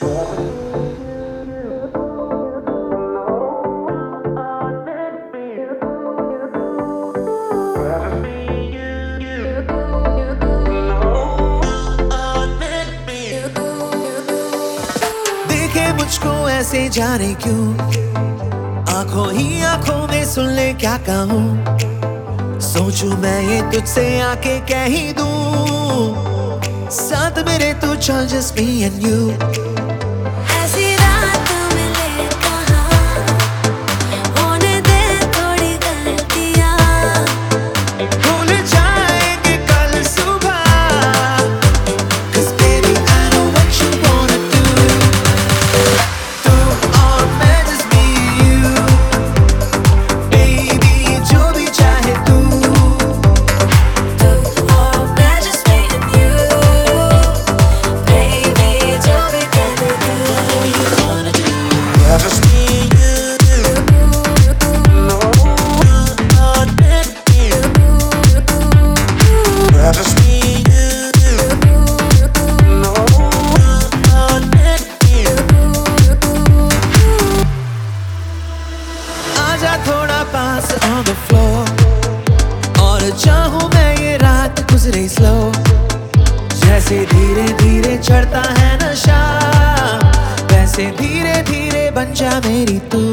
देखे मुझको ऐसे जाने क्यों, आंखों ही आंखों में सुन ले क्या कहूँ। सोचूं मैं ये तुझसे आके कह ही दूं, साथ मेरे तू चल, just me and you। ऐसी रात मिले कहाँ, होने दे थोड़ी गलतियाँ, भूल जाएंगे कल सुबह, 'cause baby I know what you wanna do। तू और मैं, just me and you, baby जो भी चाहे तू। तू और मैं just me and you, baby जो भी कहते तू। Just me and आजा थोड़ा पास on the floor, और चाहूं मैं ये रात गुजरे स्लो। जैसे धीरे धीरे चढ़ता है नशा, वैसे धीरे धीरे बन जा मेरी तू।